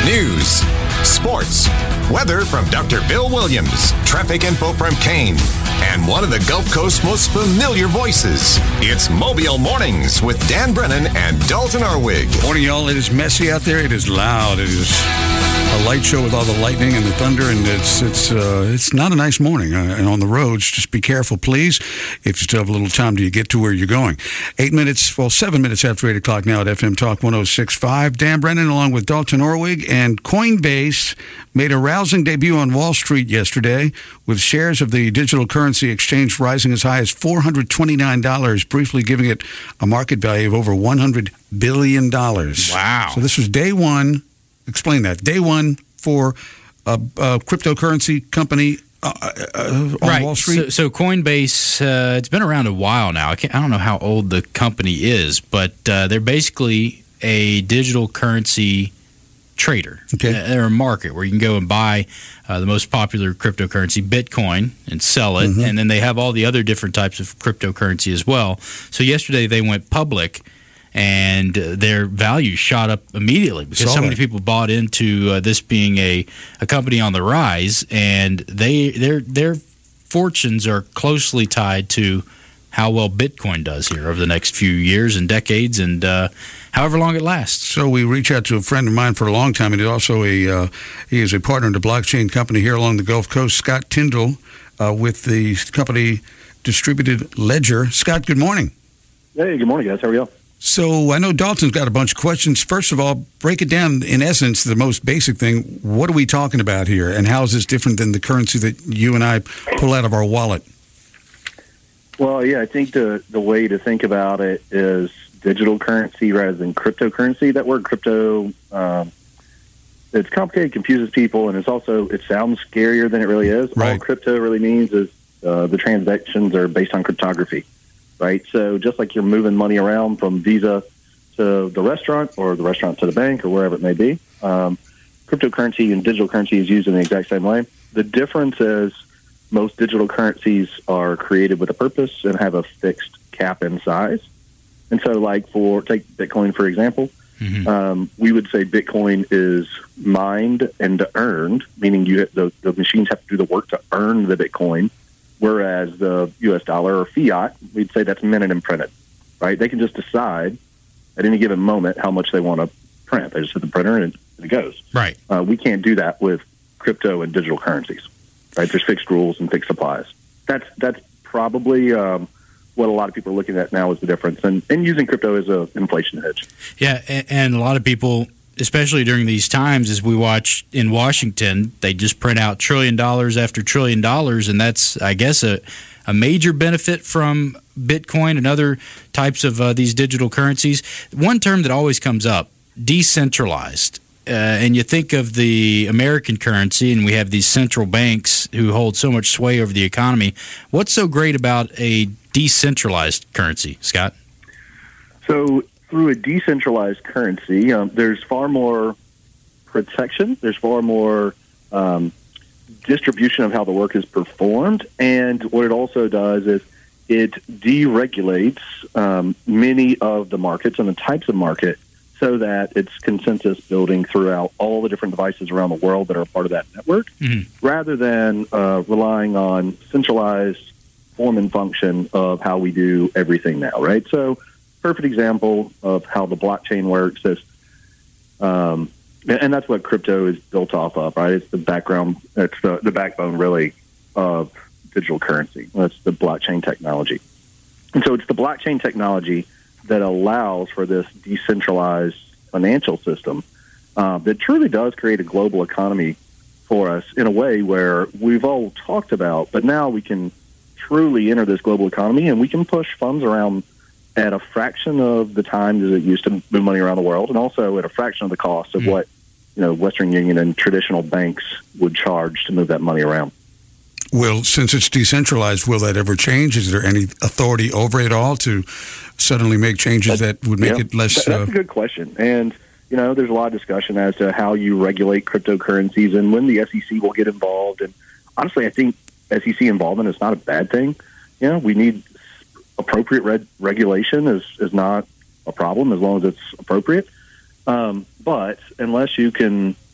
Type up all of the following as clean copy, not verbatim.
News, sports, weather from Dr. Bill Williams, traffic info from Kane, and one of the Gulf Coast's most familiar voices. It's Mobile Mornings with Dan Brennan and Dalton Arwig. Morning, y'all. It is messy out there. It is loud. It is a light show with all the lightning and the thunder, and it's not a nice morning. And on the roads, just be careful, please. If you still have a little time till you get to where you're going. 7 minutes after 8 o'clock now at FM Talk 106.5. Dan Brennan along with Dalton Orwig, and Coinbase made a rousing debut on Wall Street yesterday with shares of the digital currency exchange rising as high as $429, briefly giving it a market value of over $100 billion. Wow. So this was day one. Explain that. Day one for a cryptocurrency company on Wall Street. So Coinbase, it's been around a while now. I don't know how old the company is, but they're basically a digital currency trader. Okay. They're a market where you can go and buy the most popular cryptocurrency, Bitcoin, and sell it. And then they have all the other different types of cryptocurrency as well. So yesterday they went public, and their value shot up immediately because so many people bought into this being a company on the rise, and their fortunes are closely tied to how well Bitcoin does here over the next few years and decades, and however long it lasts. So we reach out to a friend of mine for a long time, and he's also he is a partner in the blockchain company here along the Gulf Coast, Scott Tyndall, with the company Distributed Ledger. Scott, good morning. Hey, good morning, guys. How are you? So I know Dalton's got a bunch of questions. First of all, break it down in essence, the most basic thing. What are we talking about here, and how is this different than the currency that you and I pull out of our wallet? Well, yeah, I think the way to think about it is digital currency rather than cryptocurrency. That word crypto, it's complicated, confuses people, and it sounds scarier than it really is. Right. All crypto really means is the transactions are based on cryptography, right? So just like you're moving money around from Visa to the restaurant or the restaurant to the bank or wherever it may be, cryptocurrency and digital currency is used in the exact same way. The difference is most digital currencies are created with a purpose and have a fixed cap in size. And so, take Bitcoin, for example, we would say Bitcoin is mined and earned, meaning the machines have to do the work to earn the Bitcoin, whereas the U.S. dollar or fiat, we'd say that's minted and printed, right? They can just decide at any given moment how much they want to print. They just hit the printer and it goes. Right. We can't do that with crypto and digital currencies. Right, there's fixed rules and fixed supplies. That's probably what a lot of people are looking at now is the difference, and using crypto as an inflation hedge. Yeah, and a lot of people, especially during these times, as we watch in Washington, they just print out $1 trillion after $1 trillion, and that's, I guess, a major benefit from Bitcoin and other types of these digital currencies. One term that always comes up, decentralized. And you think of the American currency, and we have these central banks who hold so much sway over the economy. What's so great about a decentralized currency, Scott? So through a decentralized currency, there's far more protection. There's far more distribution of how the work is performed. And what it also does is it deregulates many of the markets and the types of market, so that it's consensus building throughout all the different devices around the world that are a part of that network, rather than relying on centralized form and function of how we do everything now, right? So perfect example of how the blockchain works is, and that's what crypto is built off of, right? It's the background, it's the backbone, really, of digital currency. That's the blockchain technology. And so it's the blockchain technology that allows for this decentralized financial system that truly does create a global economy for us in a way where we've all talked about, but now we can truly enter this global economy and we can push funds around at a fraction of the time that it used to move money around the world, and also at a fraction of the cost of what Western Union and traditional banks would charge to move that money around. Well, since it's decentralized, will that ever change? Is there any authority over it all to suddenly make changes that would make it less... That's a good question. And, there's a lot of discussion as to how you regulate cryptocurrencies and when the SEC will get involved. And honestly, I think SEC involvement is not a bad thing. We need appropriate regulation is not a problem as long as it's appropriate. But unless you can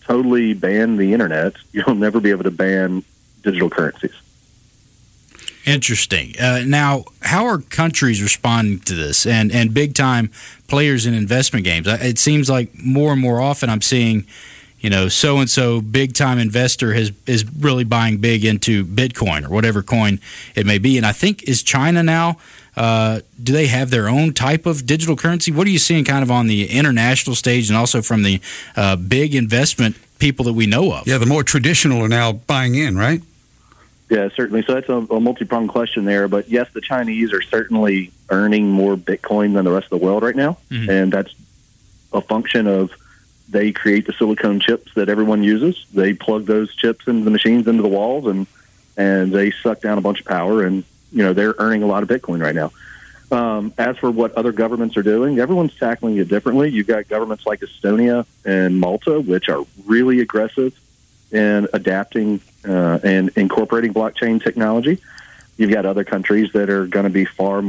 totally ban the internet, you'll never be able to ban digital currencies. Interesting. Now, how are countries responding to this and big-time players in investment games? It seems like more and more often I'm seeing, so-and-so big-time investor is really buying big into Bitcoin or whatever coin it may be. And I think, is China now, do they have their own type of digital currency? What are you seeing kind of on the international stage and also from the big investment people that we know of? Yeah, the more traditional are now buying in, right? Yeah, certainly. So that's a multi-pronged question there. But yes, the Chinese are certainly earning more Bitcoin than the rest of the world right now. Mm-hmm. And that's a function of they create the silicone chips that everyone uses. They plug those chips into the machines, into the walls, and they suck down a bunch of power. And, they're earning a lot of Bitcoin right now. As for what other governments are doing, everyone's tackling it differently. You've got governments like Estonia and Malta, which are really aggressive in adapting and incorporating blockchain technology. You've got other countries that are going to be far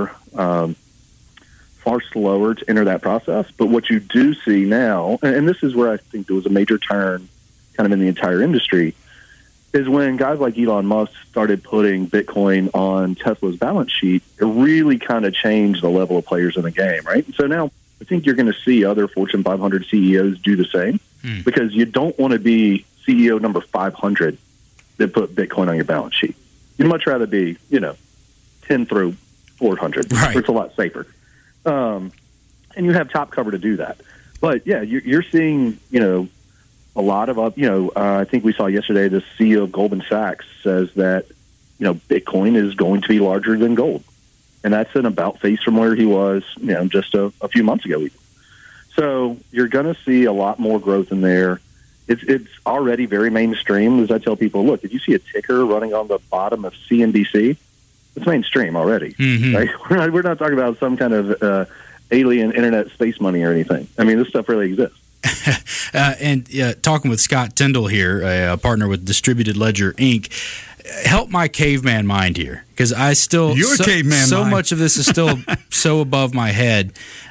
slower to enter that process. But what you do see now, and this is where I think there was a major turn kind of in the entire industry, is when guys like Elon Musk started putting Bitcoin on Tesla's balance sheet, it really kind of changed the level of players in the game, right? So now I think you're going to see other Fortune 500 CEOs do the same because you don't want to be CEO number 500 that put Bitcoin on your balance sheet. You'd much rather be, 10 through 400. Right. It's a lot safer. And you have top cover to do that. But, yeah, you're seeing, a lot of, I think we saw yesterday the CEO of Goldman Sachs says that, Bitcoin is going to be larger than gold. And that's an about face from where he was, just a few months ago. So you're going to see a lot more growth in there. It's already very mainstream. As I tell people, look, if you see a ticker running on the bottom of CNBC, it's mainstream already. Mm-hmm. Right? We're not talking about some kind of alien internet space money or anything. I mean, this stuff really exists. And talking with Scott Tyndall here, a partner with Distributed Ledger Inc., help my caveman mind here, because I still much of this is still so above my head.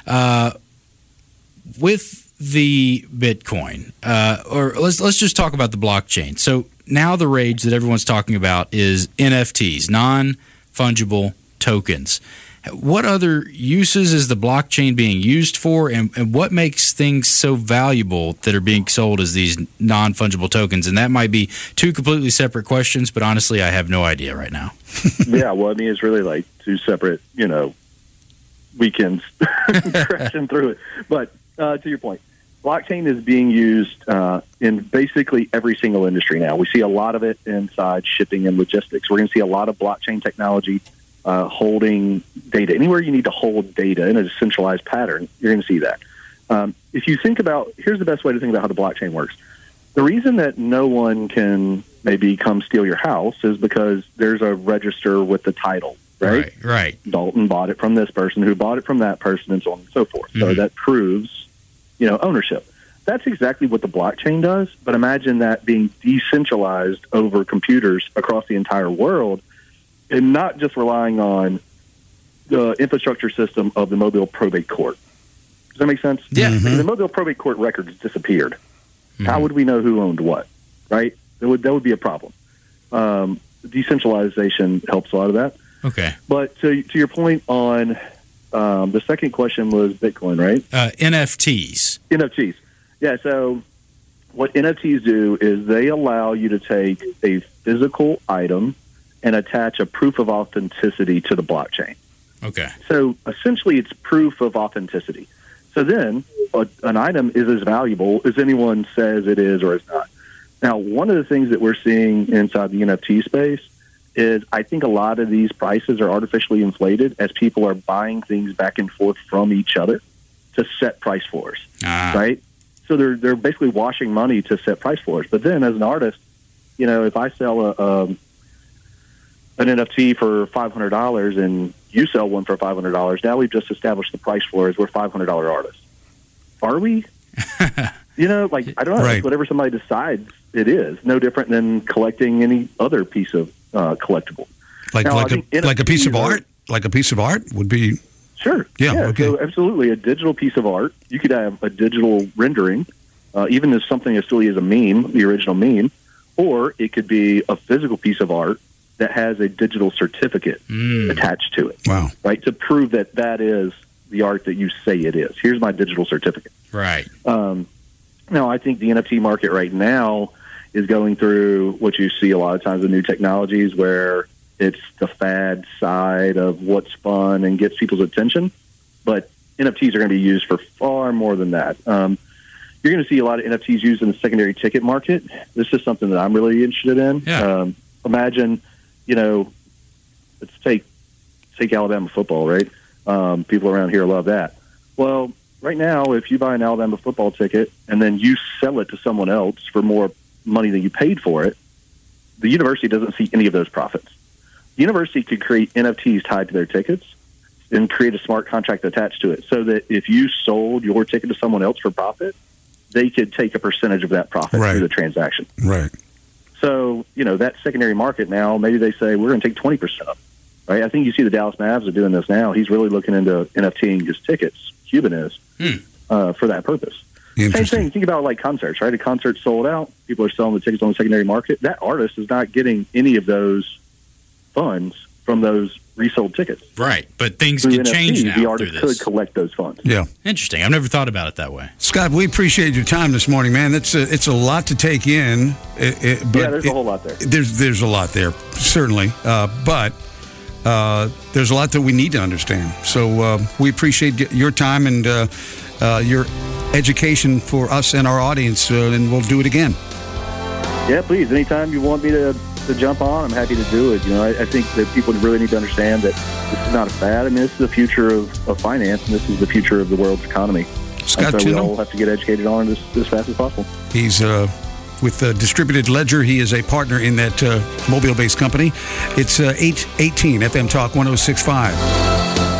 With the Bitcoin, or let's just talk about the blockchain. So now the rage that everyone's talking about is NFTs, non-fungible tokens. What other uses is the blockchain being used for, and what makes things so valuable that are being sold as these non-fungible tokens? And that might be two completely separate questions, but honestly, I have no idea right now. Yeah, well, I mean, it's really like two separate, weekends crashing through it. But to your point, blockchain is being used in basically every single industry now. We see a lot of it inside shipping and logistics. We're going to see a lot of blockchain technology holding data. Anywhere you need to hold data in a centralized pattern, you're going to see that. If you think about, here's the best way to think about how the blockchain works. The reason that no one can maybe come steal your house is because there's a register with the title, right? Right. Dalton bought it from this person, who bought it from that person, and so on and so forth. Mm-hmm. So that proves ownership. That's exactly what the blockchain does, but imagine that being decentralized over computers across the entire world and not just relying on the infrastructure system of the mobile probate court. Does that make sense? Yeah. Mm-hmm. The mobile probate court records disappeared. Mm-hmm. How would we know who owned what, right? That would be a problem. Decentralization helps a lot of that. Okay. But to your point on the second question was Bitcoin, right? NFTs. NFTs. Yeah, so what NFTs do is they allow you to take a physical item and attach a proof of authenticity to the blockchain. Okay. So essentially it's proof of authenticity. So then an item is as valuable as anyone says it is or is not. Now, one of the things that we're seeing inside the NFT space is I think a lot of these prices are artificially inflated as people are buying things back and forth from each other to set price floors, right? So they're basically washing money to set price floors. But then as an artist, if I sell an NFT for $500 and you sell one for $500, now we've just established the price floor as we're $500 artists. Are we? I don't know. Right. It's whatever somebody decides it is. No different than collecting any other piece of collectible. Like a piece of art? Like a piece of art would be... Sure. Yeah, okay. So absolutely. A digital piece of art. You could have a digital rendering even as something as silly as a meme, the original meme, or it could be a physical piece of art that has a digital certificate attached to it. Wow. Right, to prove that that is the art that you say it is. Here's my digital certificate. Right. Now, I think the NFT market right now is going through what you see a lot of times with new technologies where it's the fad side of what's fun and gets people's attention. But NFTs are going to be used for far more than that. You're going to see a lot of NFTs used in the secondary ticket market. This is something that I'm really interested in. Yeah. Imagine, let's take Alabama football, right? People around here love that. Well, right now, if you buy an Alabama football ticket and then you sell it to someone else for more money than you paid for it, the university doesn't see any of those profits. The university could create NFTs tied to their tickets and create a smart contract attached to it so that if you sold your ticket to someone else for profit, they could take a percentage of that profit through the transaction. Right. So, that secondary market now, maybe they say, we're going to take 20% of it. Right? I think you see the Dallas Mavs are doing this now. He's really looking into NFTing his tickets. Cuban is for that purpose. Same thing. Think about like concerts, right? A concert sold out. People are selling the tickets on the secondary market. That artist is not getting any of those funds from those resold tickets. Right, but things can change now. The artist could collect those funds. Yeah. Interesting. I've never thought about it that way. Scott, we appreciate your time this morning, man. It's a lot to take in. But there's a whole lot there. There's a lot there, certainly. But there's a lot that we need to understand. So we appreciate your time and your education for us and our audience, and we'll do it again. Yeah, please. Anytime you want me to jump on, I'm happy to do it. I think that people really need to understand that this is not a fad. I mean, this is the future of finance, and this is the future of the world's economy. Scott so Tyndall, we all have to get educated on it as fast as possible. He's with Distributed Ledger. He is a partner in that Mobile-based company. It's 8:18 FM Talk 106.5.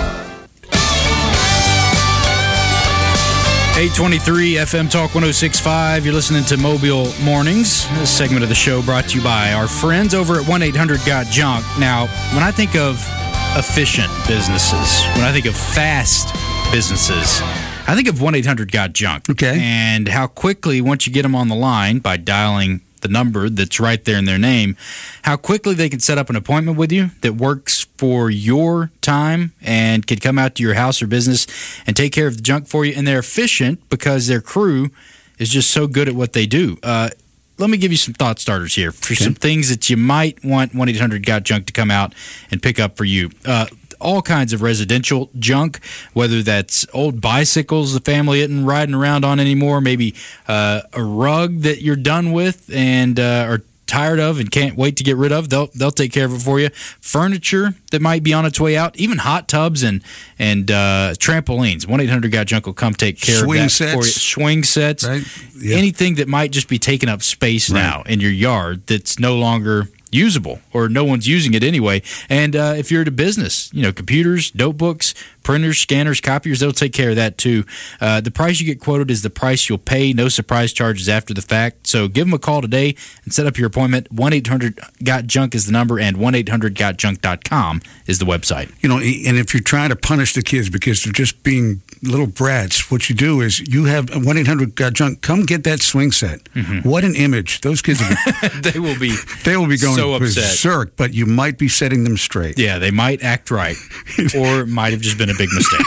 823 FM Talk 106.5. You're listening to Mobile Mornings. This segment of the show brought to you by our friends over at 1-800-GOT-JUNK. Now, when I think of efficient businesses, when I think of fast businesses, I think of 1-800-GOT-JUNK. Okay. And how quickly, once you get them on the line by dialing the number that's right there in their name, how quickly they can set up an appointment with you that works for your time and can come out to your house or business and take care of the junk for you. And they're efficient because their crew is just so good at what they do. Let me give you some thought starters here for some things that you might want 1-800-GOT-JUNK to come out and pick up for you. All kinds of residential junk, whether that's old bicycles the family isn't riding around on anymore, maybe a rug that you're done with and are tired of and can't wait to get rid of. They'll take care of it for you. Furniture that might be on its way out, even hot tubs and trampolines. 1-800-GOT-JUNK will come take care of that for you. Swing sets, right? Yeah. Anything that might just be taking up space now in your yard that's no longer usable or no one's using it anyway. And if you're at a business, computers, notebooks, printers, scanners, copiers, they'll take care of that too. The price you get quoted is the price you'll pay. No surprise charges after the fact. So give them a call today and set up your appointment. 1-800-GOT-JUNK is the number, and 1-800-GOT-JUNK.com is the website. And if you're trying to punish the kids because they're just being little brats, what you do is you have 1-800-GOT-JUNK come get that swing set. Mm-hmm. What an image. Those kids they will be going so berserk, upset. But you might be setting them straight. Yeah, they might act right, or it might have just been a big mistake.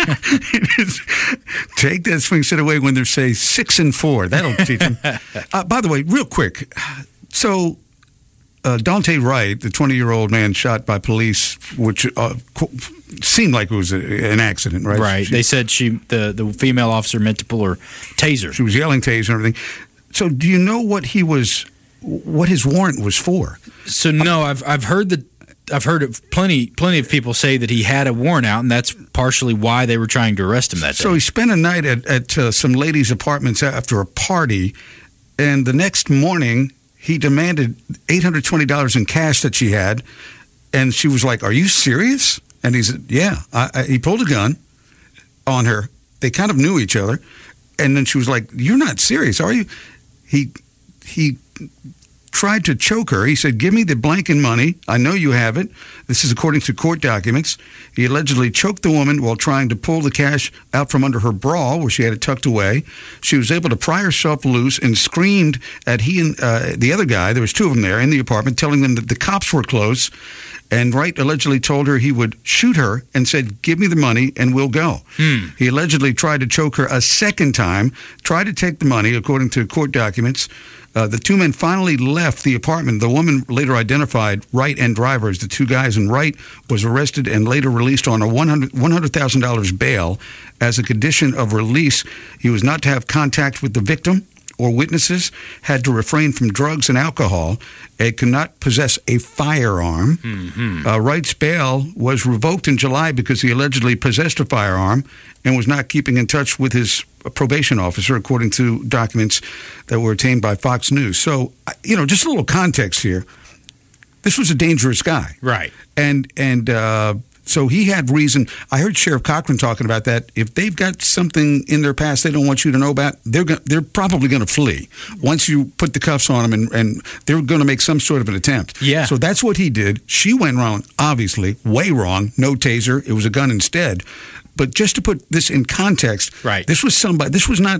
Take that swing set away when they're, say, 6 and 4. That'll teach them. By the way, real quick, so Dante Wright, the 20-year-old man shot by police, which seemed like it was an accident, right? Right. They said the female officer meant to pull her taser. She was yelling taser and everything. So do you know what his warrant was for? So no, I've heard plenty of people say that he had a warrant out, and that's partially why they were trying to arrest him that day. So he spent a night at some lady's apartments after a party, and the next morning he demanded $820 in cash that she had, and she was like, "Are you serious?" And he said, "Yeah." He pulled a gun on her. They kind of knew each other, and then she was like, "You're not serious, are you?" He tried to choke her. He said, "Give me the blanket money. I know you have it." This is according to court documents. He allegedly choked the woman while trying to pull the cash out from under her bra, where she had it tucked away. She was able to pry herself loose and screamed at he and the other guy. There was two of them there in the apartment, telling them that the cops were close. And Wright allegedly told her he would shoot her and said, "Give me the money and we'll go." He allegedly tried to choke her a second time, tried to take the money, according to court documents. The two men finally left the apartment. The woman later identified Wright and Driver as the two guys, and Wright was arrested and later released on a $100,000 bail. As a condition of release, he was not to have contact with the victim or witnesses, had to refrain from drugs and alcohol, and could not possess a firearm. Wright's bail was revoked in July because he allegedly possessed a firearm and was not keeping in touch with his probation officer, according to documents that were obtained by Fox News. So, just a little context here. This was a dangerous guy. Right. And so he had reason. I heard Sheriff Cochran talking about that. If they've got something in their past they don't want you to know about, they're probably going to flee once you put the cuffs on them, and they're going to make some sort of an attempt. Yeah. So that's what he did. She went wrong, obviously, way wrong. No taser. It was a gun instead. But just to put this in context, right. This was not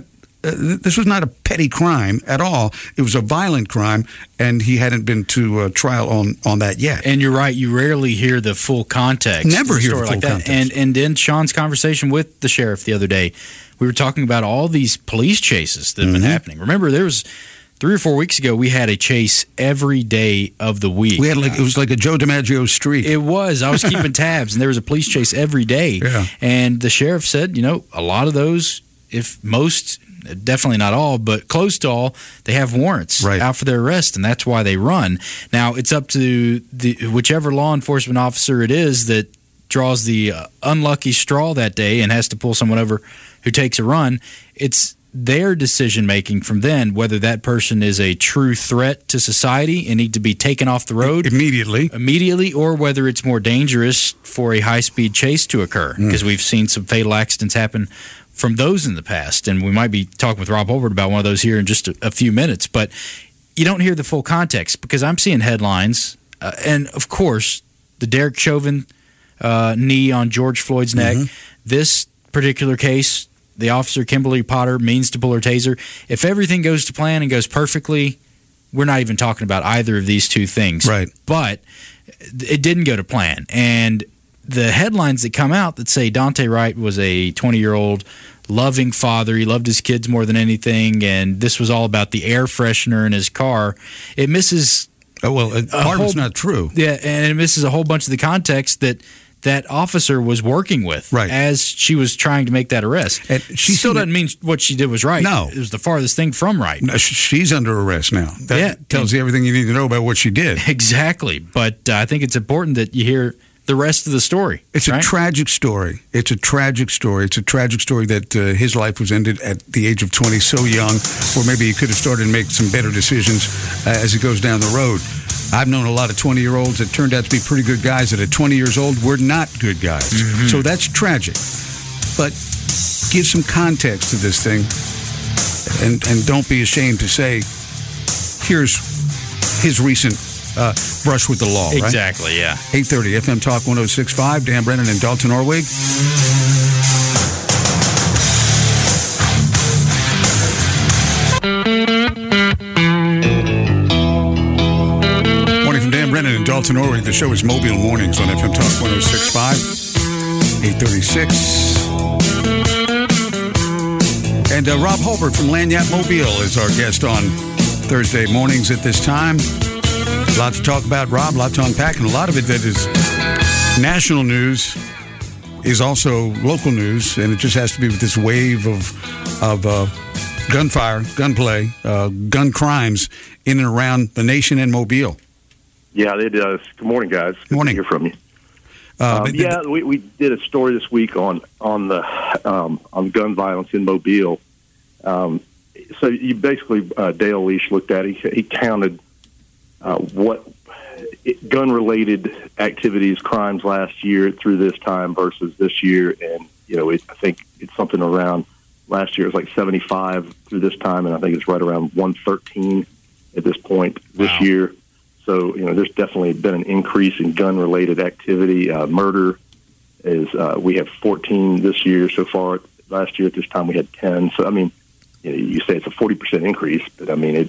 a petty crime at all. It was a violent crime, and he hadn't been to trial on that yet. And you're right. You rarely hear the full context. Never hear the full like that. context. And in Sean's conversation with the sheriff the other day, we were talking about all these police chases that have been happening. Remember, there was 3 or 4 weeks ago, we had a chase every day of the week. We had it was like a Joe DiMaggio streak. It was. I was keeping tabs, and there was a police chase every day. Yeah. And the sheriff said, a lot of those, if most, definitely not all, but close to all, they have warrants out for their arrest, and that's why they run. Now, it's up to whichever law enforcement officer it is that draws the unlucky straw that day and has to pull someone over who takes a run. It's their decision-making from then, whether that person is a true threat to society and need to be taken off the road immediately, or whether it's more dangerous for a high-speed chase to occur, because we've seen some fatal accidents happen from those in the past, and we might be talking with Rob Holbert about one of those here in just a few minutes. But you don't hear the full context, because I'm seeing headlines, and of course, the Derek Chauvin knee on George Floyd's neck. This particular case, the officer, Kimberly Potter, means to pull her taser. If everything goes to plan and goes perfectly, we're not even talking about either of these two things. Right. But it didn't go to plan. And the headlines that come out that say Daunte Wright was a 20-year-old loving father, he loved his kids more than anything, and this was all about the air freshener in his car, it misses... part of it's not true. Yeah, and it misses a whole bunch of the context that officer was working with as she was trying to make that arrest. And she still doesn't mean what she did was right. No. It was the farthest thing from right. No, she's under arrest now. That tells you everything you need to know about what she did. Exactly. But I think it's important that you hear the rest of the story. It's a tragic story. It's a tragic story. It's a tragic story that his life was ended at the age of 20, so young, or maybe he could have started to make some better decisions as he goes down the road. I've known a lot of 20-year-olds that turned out to be pretty good guys that at 20 years old were not good guys. So that's tragic. But give some context to this thing, and don't be ashamed to say, here's his recent brush with the law, right? Exactly, yeah. 8:30 FM Talk 106.5, Dan Brennan and Dalton Orwig. Brennan and Dalton Orwig. The show is Mobile Mornings on FM Talk 106.5, 8:36. And Rob Holbert from Lanyap Mobile is our guest on Thursday mornings at this time. A lot to talk about, Rob, a lot to unpack, and a lot of it that is national news is also local news, and it just has to be with this wave of gunfire, gunplay, gun crimes in and around the nation and Mobile. Yeah, it does. Good morning, guys. Good morning. to hear from you. We did a story this week on gun violence in Mobile. So you basically, Dale Leash looked at it. He counted what gun-related activities, crimes last year through this time versus this year, and I think it's something around last year. It was like 75 through this time, and I think it's right around 113 at this point this year. So, there's definitely been an increase in gun-related activity. Murder is, we have 14 this year so far. Last year at this time we had 10. So, I mean, you say it's a 40% increase, but I mean,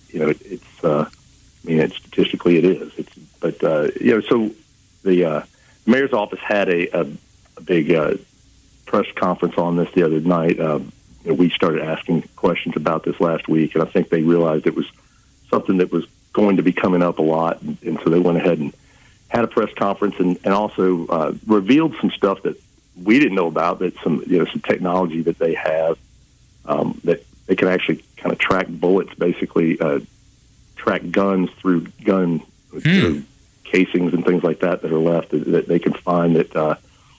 statistically it is. So the mayor's office had a big press conference on this the other night. We started asking questions about this last week, and I think they realized it was something that was going to be coming up a lot, and so they went ahead and had a press conference and also revealed some stuff that we didn't know about, that some technology that they have that they can actually kind of track bullets, basically track guns through through casings and things like that are left, that they can find that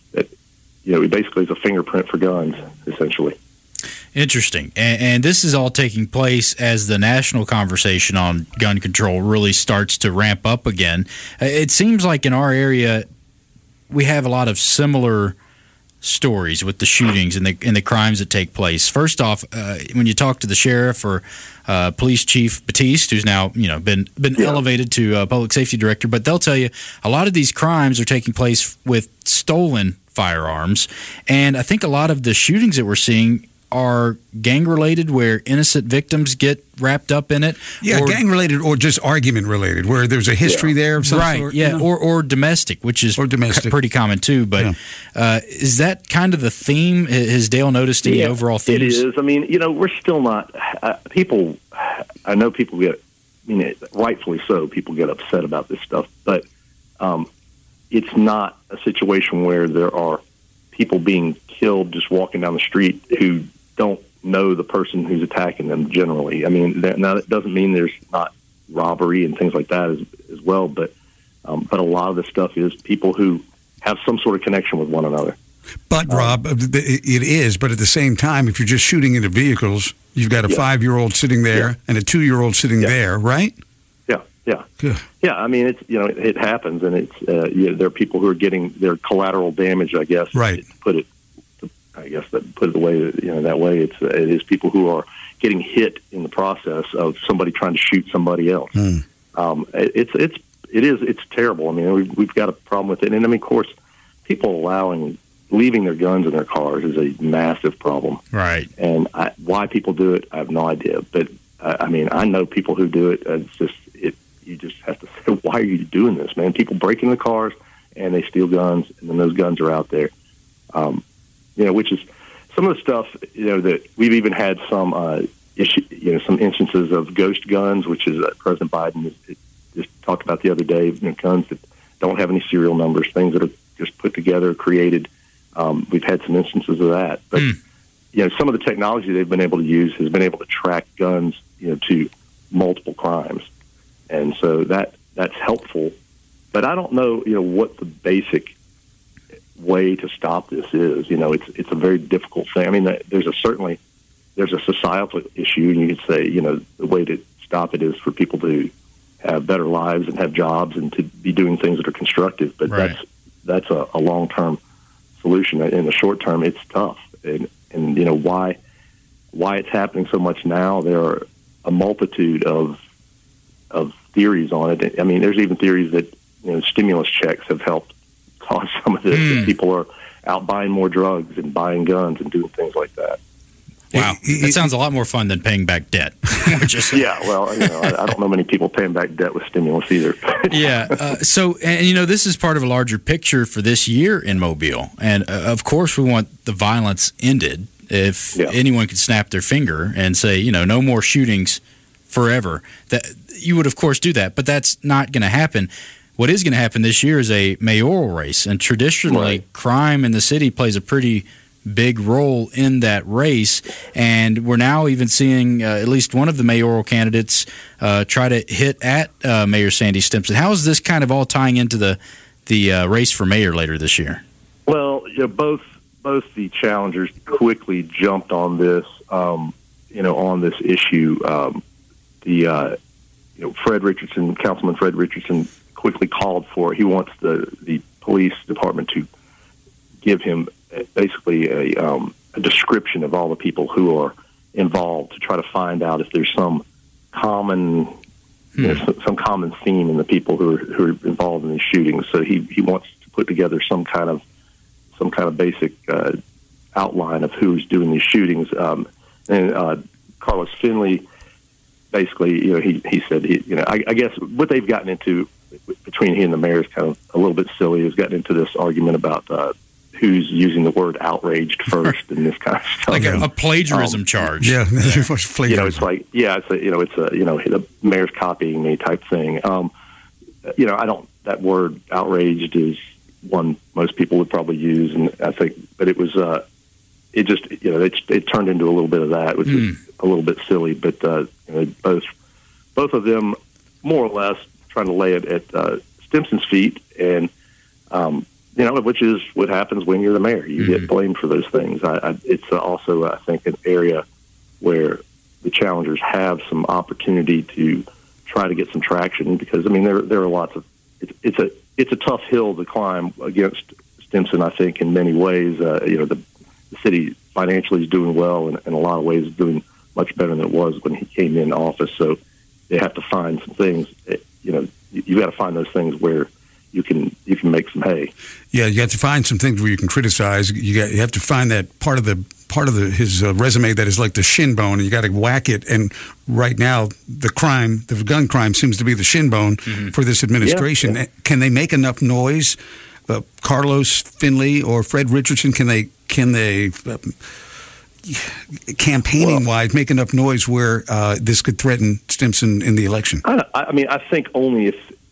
it basically is a fingerprint for guns, essentially. Interesting. And this is all taking place as the national conversation on gun control really starts to ramp up again. It seems like in our area we have a lot of similar stories with the shootings and the crimes that take place. First off, when you talk to the sheriff or police chief Batiste, who's now been elevated to public safety director, but they'll tell you a lot of these crimes are taking place with stolen firearms, and I think a lot of the shootings that we're seeing are gang-related, where innocent victims get wrapped up in it. Yeah, gang-related or just argument-related, where there's a history there of some sort. Yeah, or domestic, which is pretty common too. But is that kind of the theme? Has Dale noticed any overall themes? It is. I mean, we're still not people. I know people get, rightfully so, people get upset about this stuff, but it's not a situation where there are people being killed just walking down the street who don't know the person who's attacking them generally. I mean, now that doesn't mean there's not robbery and things like that as well, but a lot of the stuff is people who have some sort of connection with one another. But, Rob, it is, but at the same time, if you're just shooting into vehicles, you've got a 5-year-old sitting there and a 2-year-old sitting there, right? Yeah. Yeah, I mean, it's it happens, and it's there are people who are getting their collateral damage, I guess. Right. Put it the way that way. It is people who are getting hit in the process of somebody trying to shoot somebody else. It's terrible. I mean, we've got a problem with it, and I mean, of course, people leaving their guns in their cars is a massive problem. Right. And why people do it, I have no idea. But I mean, I know people who do it. It's just you just have to say, why are you doing this, man? People break into the cars and they steal guns, and then those guns are out there. Which is some of the stuff, that we've even had some some instances of ghost guns, which is President Biden just talked about the other day. Guns that don't have any serial numbers, things that are just put together, created. We've had some instances of that, but some of the technology they've been able to use has been able to track guns, to multiple crimes. And so that's helpful, but I don't know, what the basic way to stop this is. It's a very difficult thing. I mean, there's a societal issue, and you could say, the way to stop it is for people to have better lives and have jobs and to be doing things that are constructive. But that's a long-term solution. In the short term, it's tough, and why it's happening so much now. There are a multitude of theories on it. I mean, there's even theories that stimulus checks have helped cause some of this. That people are out buying more drugs and buying guns and doing things like that. Wow, that sounds a lot more fun than paying back debt. Yeah, well, I don't know many people paying back debt with stimulus either. So this is part of a larger picture for this year in Mobile, and of course we want the violence ended. If anyone could snap their finger and say, no more shootings forever, that you would of course do that, but that's not going to happen. What is going to happen this year is a mayoral race, and traditionally crime in the city plays a pretty big role in that race, and we're now even seeing at least one of the mayoral candidates try to hit at Mayor Sandy Stimpson. How is this kind of all tying into the race for mayor later this year? Well, both the challengers quickly jumped on this, on this issue. Fred Richardson, Councilman Fred Richardson, quickly called for. He wants the police department to give him basically a description of all the people who are involved, to try to find out if there's some common some common theme in the people who are involved in these shootings. So he wants to put together some kind of basic outline of who's doing these shootings. And Carlos Finley, basically, he said, I guess what they've gotten into between he and the mayor is kind of a little bit silly. Has gotten into this argument about who's using the word outraged first and this kind of stuff. Like a plagiarism charge. Yeah. Plagiarism. It's like, the mayor's copying me type thing. That word outraged is one most people would probably use, and I think, but it was, it turned into a little bit of that, which is a little bit silly, but, both of them more or less trying to lay it at Stimson's feet, and, which is what happens when you're the mayor. You get blamed for those things. It's also, I think, an area where the challengers have some opportunity to try to get some traction, because, there are lots of, it's a tough hill to climb against Stimson, I think, in many ways. The city financially is doing well, and in a lot of ways is doing much better than it was when he came in office. So they have to find some things, you've got to find those things where you can make some hay. Yeah, you have to find some things where you can criticize. You have to find that part of his resume that is like the shin bone, and you got to whack it. And right now, the gun crime, seems to be the shin bone for this administration. Yeah. Can they make enough noise? Carlos Finley or Fred Richardson, can they campaigning wise make enough noise where this could threaten Stimson in the election? I think only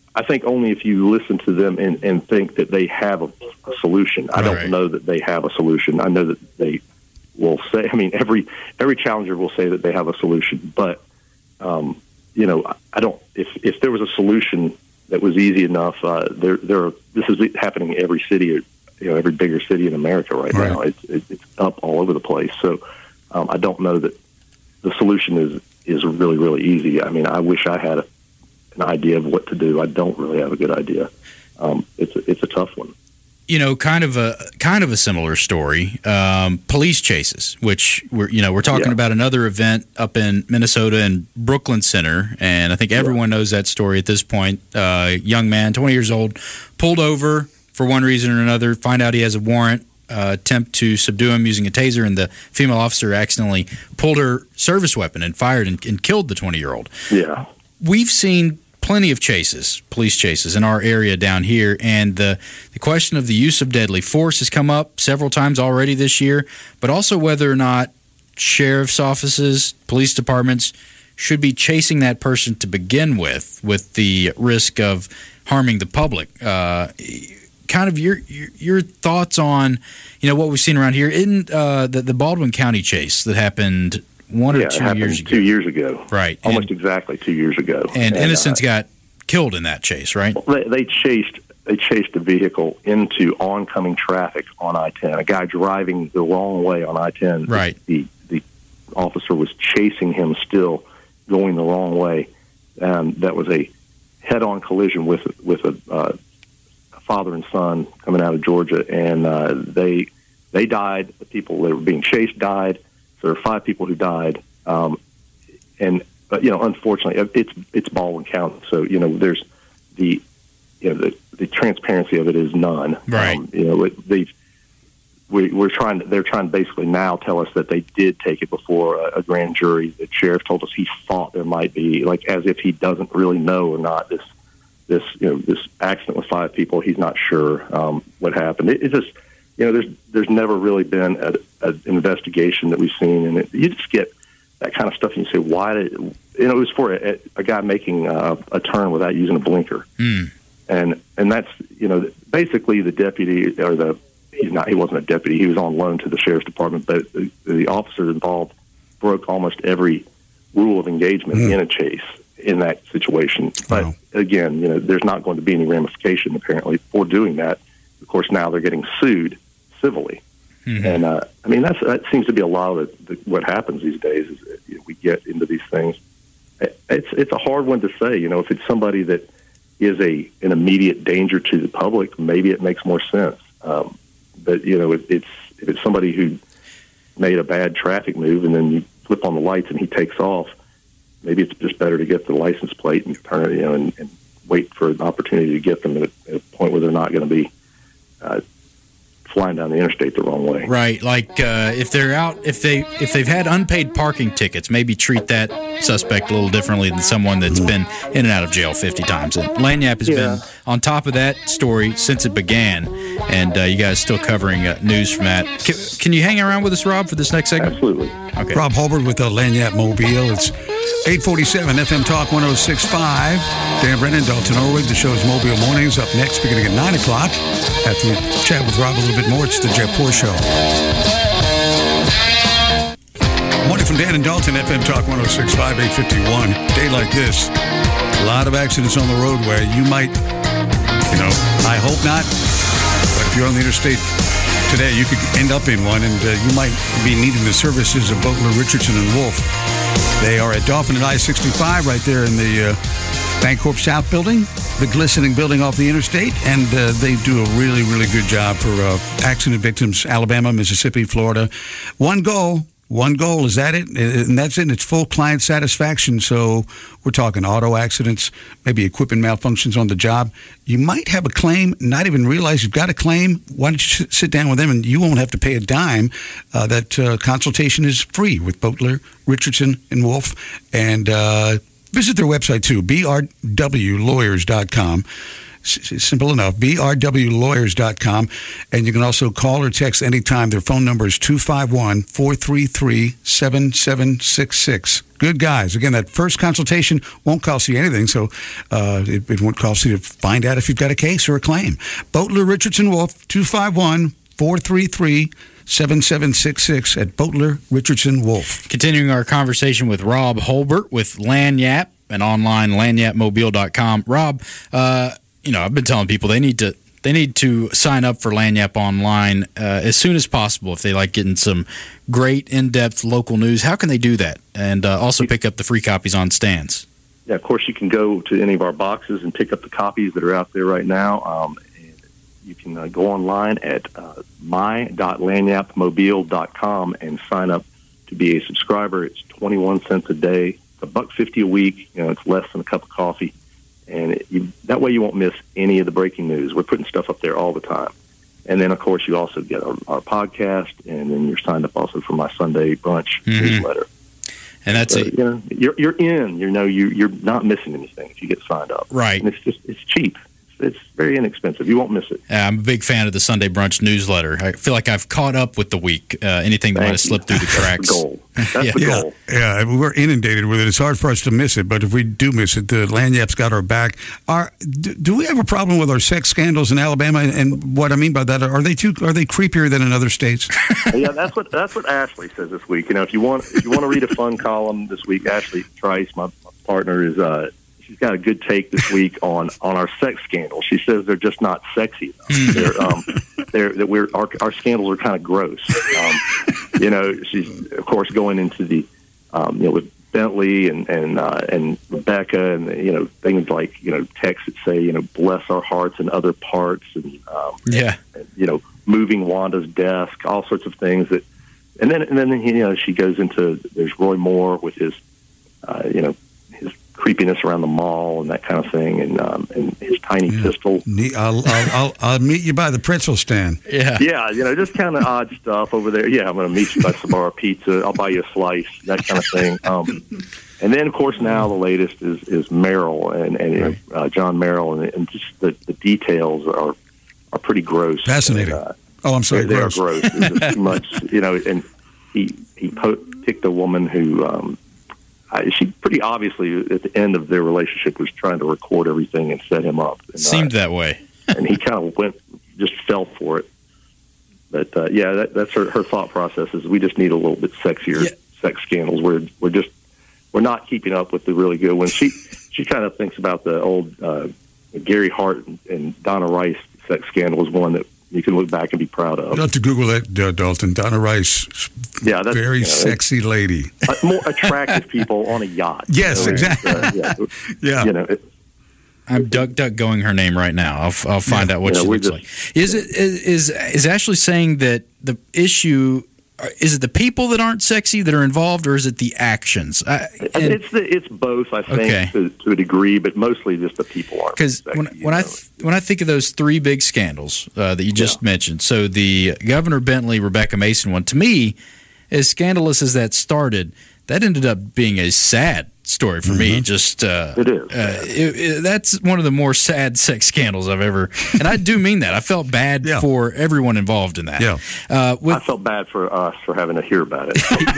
if you listen to them and think that they have a solution. I don't know that they have a solution. I know that they will say, every challenger will say that they have a solution, but I don't, if there was a solution that was easy enough, this is happening in every city, every bigger city in America right now. It's up all over the place. So I don't know that the solution is really, really easy. I wish I had an idea of what to do. I don't really have a good idea. It's a tough one. Kind of a similar story. Police chases, which we're talking about another event up in Minnesota in Brooklyn Center, and I think everyone knows that story at this point. Young man, 20 years old, pulled over for one reason or another. Find out he has a warrant. Attempt to subdue him using a taser, and the female officer accidentally pulled her service weapon and fired and killed the 20-year-old. Yeah, we've seen plenty of police chases in our area down here, and the question of the use of deadly force has come up several times already this year, but also whether or not sheriff's offices, police departments should be chasing that person to begin with the risk of harming the public. Kind of your thoughts on what we've seen around here in the Baldwin County chase that happened 1 or 2 years ago. 2 years ago. Right. Almost exactly 2 years ago. And innocents got killed in that chase, right? They chased a vehicle into oncoming traffic on I-10. A guy driving the wrong way on I-10. Right. The officer was chasing him still, going the wrong way. That was a head-on collision with a father and son coming out of Georgia, and they died. The people that were being chased died. So there are 5 people who died, and unfortunately, it's Baldwin County. So there's the transparency of it is none. Right. They're trying to basically now tell us that they did take it before a grand jury. The sheriff told us he thought there might be, like, as if he doesn't really know or not, this accident with 5 people. He's not sure what happened. It's just, there's never really been an investigation that we've seen, and you just get that kind of stuff, and you say, why did it was for a guy making a turn without using a blinker, and that's basically the deputy or he wasn't a deputy, he was on loan to the sheriff's department, but the officers involved broke almost every rule of engagement in a chase in that situation. But again, there's not going to be any ramification apparently for doing that. Of course, now they're getting sued civilly, and that seems to be a lot of what happens these days. Is we get into these things. It's a hard one to say. If it's somebody that is an immediate danger to the public, maybe it makes more sense. But if it's somebody who made a bad traffic move and then you flip on the lights and he takes off, maybe it's just better to get the license plate and turn it, and wait for an opportunity to get them at a point where they're not going to be flying down the interstate the wrong way. Right, like if they've had unpaid parking tickets, maybe treat that suspect a little differently than someone that's been in and out of jail 50 times. And Lagniappe has been on top of that story since it began, and you guys still covering news from that. Can you hang around with us, Rob, for this next segment? Absolutely. Okay. Rob Hulbert with Lagniappe Mobile. It's 847 FM Talk 106.5. Dan Brennan, Dalton Orwig. The show's Mobile Mornings. Up next, beginning at 9 o'clock. After we chat with Rob a little bit more, it's the Jeff Poor Show. Morning from Dan and Dalton, FM Talk 106.5, 851. Day like this, a lot of accidents on the roadway. You might, I hope not, but if you're on the interstate today, you could end up in one, and you might be needing the services of Boatler, Richardson, and Wolf. They are at Dolphin and I-65 right there in the Bancorp South building, the glistening building off the interstate, and they do a really, really good job for accident victims, Alabama, Mississippi, Florida. One goal, is that it? And that's it. It's full client satisfaction. So we're talking auto accidents, maybe equipment malfunctions on the job. You might have a claim, not even realize you've got a claim. Why don't you sit down with them, and you won't have to pay a dime. That consultation is free with Boatler, Richardson, and Wolf. And visit their website, too, brwlawyers.com. Simple enough, brwlawyers.com. And you can also call or text anytime. Their phone number is 251-433-7766. Good guys. Again, that first consultation won't cost you anything, so it won't cost you to find out if you've got a case or a claim. Boatler, Richardson, Wolf, 251-433-7766 at Boatler, Richardson, Wolf. Continuing our conversation with Rob Hulbert with Lagniappe and online lagniappemobile.com. Rob, I've been telling people they need to sign up for Lagniappe online as soon as possible if they like getting some great in-depth local news. How can they do that? And also pick up the free copies on stands. Yeah, of course you can go to any of our boxes and pick up the copies that are out there right now. And you can go online at my.lagniappemobile.com and sign up to be a subscriber. It's 21 cents a day. It's $1.50 a week. It's less than a cup of coffee. And that way you won't miss any of the breaking news. We're putting stuff up there all the time. And then, of course, you also get our podcast, and then you're signed up also for my Sunday brunch newsletter. And that's you're in. You're not missing anything if you get signed up. Right. And it's cheap. It's very inexpensive. You won't miss it. I'm a big fan of the Sunday Brunch newsletter. I feel like I've caught up with the week. Anything that might have slipped through the cracks. That's the goal. Yeah, we're inundated with it. It's hard for us to miss it, but if we do miss it, the Lagniappe's got our back. Do we have a problem with our sex scandals in Alabama? And what I mean by that, are they creepier than in other states? Yeah, that's what Ashley says this week. If you want to read a fun column this week, Ashley Trice, my partner, is she's got a good take this week on our sex scandals. She says they're just not sexy enough. Our scandals are kind of gross. She's of course going into the with Bentley and Rebecca and things like texts that say bless our hearts and other parts and moving Wanda's desk, all sorts of things that, and then she goes into there's Roy Moore with his his creepiness around the mall and that kind of thing, and his tiny pistol. I'll meet you by the pretzel stand. Yeah, just kind of odd stuff over there. Yeah, I'm going to meet you by Sbarro Pizza. I'll buy you a slice, that kind of thing. And then, of course, now the latest is Merrill and John Merrill, and just the details are pretty gross. Fascinating. I'm sorry, they are gross. It's just too much, and he picked a woman who. She pretty obviously, at the end of their relationship, was trying to record everything and set him up. And, seemed that way. And he kind of just fell for it. But, that's her thought process is we just need a little bit sexier sex scandals. We're not keeping up with the really good ones. She kind of thinks about the old Gary Hart and Donna Rice sex scandal as one that you can look back and be proud of. You'll have to Google that, Dalton. Donna Rice, that's very sexy lady. More attractive people on a yacht. Yes, exactly. I'm duck-going her name right now. I'll find out what she looks like. Is Ashley saying that the issue is it the people that aren't sexy that are involved, or is it the actions? It's both, I think, to a degree, but mostly just the people aren't. Because when I think of those three big scandals that you just mentioned, so the Governor Bentley, Rebecca Mason one, to me, as scandalous as that started, that ended up being a sad story for me. Just it is. That's one of the more sad sex scandals I've ever, and I do mean that. I felt bad for everyone involved in that. Yeah. I felt bad for us for having to hear about it.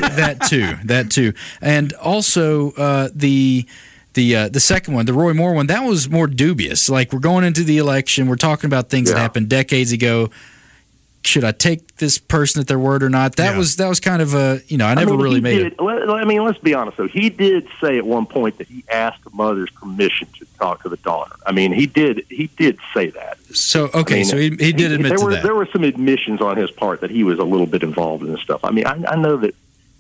that too, and also the second one, the Roy Moore one, that was more dubious. Like, we're going into the election, we're talking about things that happened decades ago. Should I take this person at their word or not? That was kind of a, I never really made it. Let's be honest, though. He did say at one point that he asked the mother's permission to talk to the daughter. I mean, he did say that. So, so he did admit to that. There were some admissions on his part that he was a little bit involved in this stuff. I mean, I know that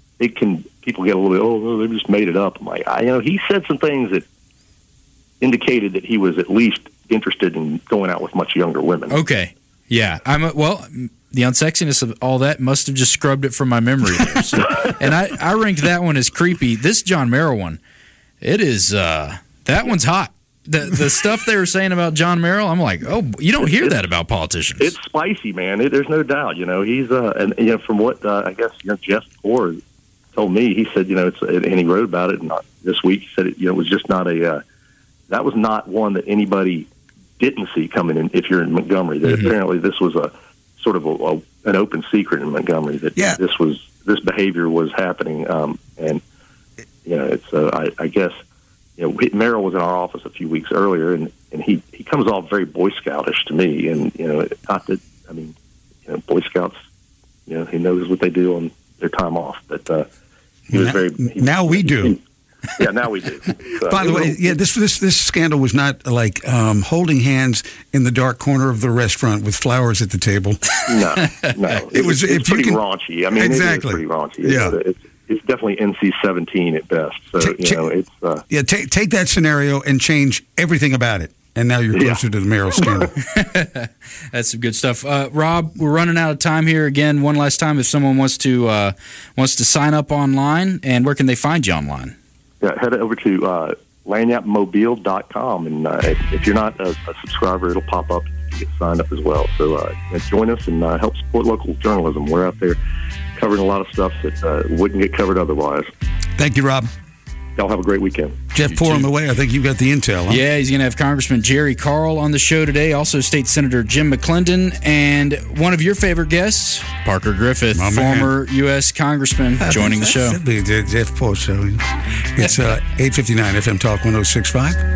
people get a little bit, they just made it up. I'm like, he said some things that indicated that he was at least interested in going out with much younger women. Okay. Yeah, the unsexiness of all that must have just scrubbed it from my memory there. So, and I ranked that one as creepy. This John Merrill one, it is that one's hot. The stuff they were saying about John Merrill, I'm like, you don't hear that about politicians. It's spicy, man. There's no doubt. He's and from what I guess Jeff Poor told me, he said and he wrote about it this week. He said it was just not that was not one that anybody didn't see coming in. If you're in Montgomery, that apparently this was a sort of an open secret in Montgomery that this behavior was happening. And it's I guess Merrill was in our office a few weeks earlier, and he comes off very Boy Scoutish to me. And not that Boy Scouts, he knows what they do on their time off, but he was now we do. Yeah, now we do. By the way, this scandal was not like holding hands in the dark corner of the restaurant with flowers at the table. No. It was pretty raunchy. I mean, exactly. It is pretty raunchy. Yeah. It's definitely NC-17 at best. So, it's... take that scenario and change everything about it. And now you're closer to the Merrill scandal. That's some good stuff. Rob, we're running out of time here. Again, one last time, if someone wants to sign up online, and where can they find you online? Yeah, head over to lagniappemobile.com, and if you're not a subscriber, it'll pop up to get signed up as well. So join us and help support local journalism. We're out there covering a lot of stuff that wouldn't get covered otherwise. Thank you, Rob. Y'all have a great weekend. Jeff Poor on the way. I think you've got the intel. Huh? Yeah, he's going to have Congressman Jerry Carl on the show today. Also, State Senator Jim McClendon. And one of your favorite guests, Parker Griffith, former U.S. Congressman, joining the show. That'd be the Jeff Poor show. It's 8:59 FM Talk 106.5.